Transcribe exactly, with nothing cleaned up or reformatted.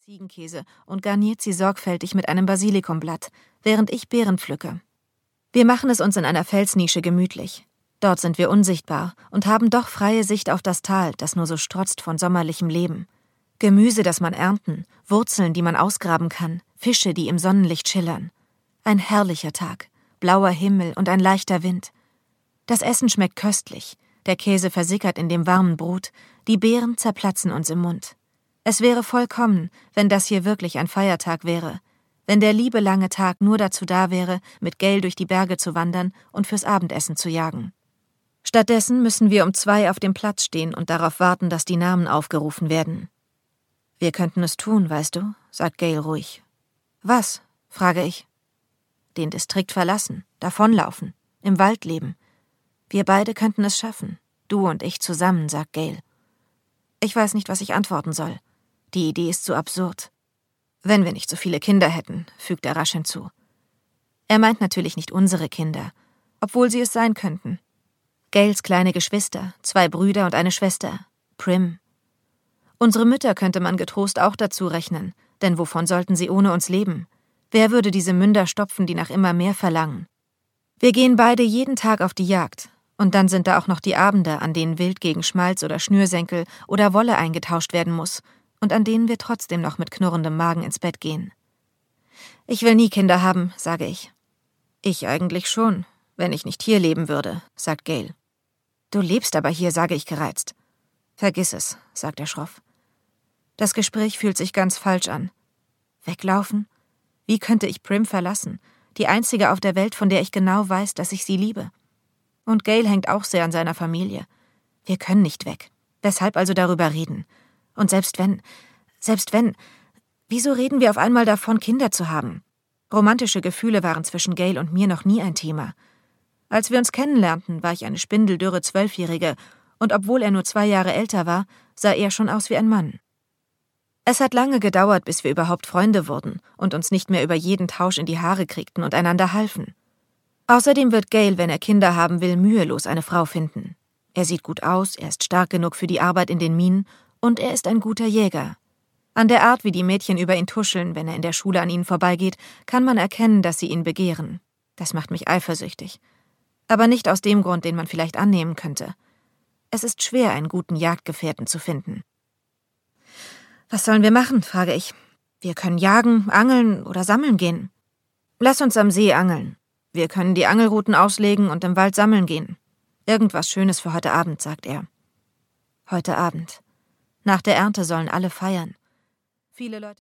Ziegenkäse und garniert sie sorgfältig mit einem Basilikumblatt, während ich Beeren pflücke. Wir machen es uns in einer Felsnische gemütlich. Dort sind wir unsichtbar und haben doch freie Sicht auf das Tal, das nur so strotzt von sommerlichem Leben. Gemüse, das man ernten, Wurzeln, die man ausgraben kann, Fische, die im Sonnenlicht schillern. Ein herrlicher Tag, blauer Himmel und ein leichter Wind. Das Essen schmeckt köstlich, der Käse versickert in dem warmen Brot, die Beeren zerplatzen uns im Mund. Es wäre vollkommen, wenn das hier wirklich ein Feiertag wäre, wenn der liebe lange Tag nur dazu da wäre, mit Gail durch die Berge zu wandern und fürs Abendessen zu jagen. Stattdessen müssen wir um zwei auf dem Platz stehen und darauf warten, dass die Namen aufgerufen werden. Wir könnten es tun, weißt du, sagt Gail ruhig. Was? Frage ich. Den Distrikt verlassen, davonlaufen, im Wald leben. Wir beide könnten es schaffen, du und ich zusammen, sagt Gail. Ich weiß nicht, was ich antworten soll. Die Idee ist so absurd. Wenn wir nicht so viele Kinder hätten, fügt er rasch hinzu. Er meint natürlich nicht unsere Kinder, obwohl sie es sein könnten. Gails kleine Geschwister, zwei Brüder und eine Schwester, Prim. Unsere Mütter könnte man getrost auch dazu rechnen, denn wovon sollten sie ohne uns leben? Wer würde diese Münder stopfen, die nach immer mehr verlangen? Wir gehen beide jeden Tag auf die Jagd, und dann sind da auch noch die Abende, an denen Wild gegen Schmalz oder Schnürsenkel oder Wolle eingetauscht werden muss, und an denen wir trotzdem noch mit knurrendem Magen ins Bett gehen. Ich will nie Kinder haben, sage ich. Ich eigentlich schon, wenn ich nicht hier leben würde, sagt Gail. Du lebst aber hier, sage ich gereizt. Vergiss es, sagt er schroff. Das Gespräch fühlt sich ganz falsch an. Weglaufen? Wie könnte ich Prim verlassen? Die einzige auf der Welt, von der ich genau weiß, dass ich sie liebe. Und Gail hängt auch sehr an seiner Familie. Wir können nicht weg. Weshalb also darüber reden? Und selbst wenn, selbst wenn, wieso reden wir auf einmal davon, Kinder zu haben? Romantische Gefühle waren zwischen Gail und mir noch nie ein Thema. Als wir uns kennenlernten, war ich eine spindeldürre Zwölfjährige, und obwohl er nur zwei Jahre älter war, sah er schon aus wie ein Mann. Es hat lange gedauert, bis wir überhaupt Freunde wurden und uns nicht mehr über jeden Tausch in die Haare kriegten und einander halfen. Außerdem wird Gail, wenn er Kinder haben will, mühelos eine Frau finden. Er sieht gut aus, er ist stark genug für die Arbeit in den Minen und er ist ein guter Jäger. An der Art, wie die Mädchen über ihn tuscheln, wenn er in der Schule an ihnen vorbeigeht, kann man erkennen, dass sie ihn begehren. Das macht mich eifersüchtig. Aber nicht aus dem Grund, den man vielleicht annehmen könnte. Es ist schwer, einen guten Jagdgefährten zu finden. Was sollen wir machen, frage ich. Wir können jagen, angeln oder sammeln gehen. Lass uns am See angeln. Wir können die Angelrouten auslegen und im Wald sammeln gehen. Irgendwas Schönes für heute Abend, sagt er. Heute Abend. Nach der Ernte sollen alle feiern. Viele Leute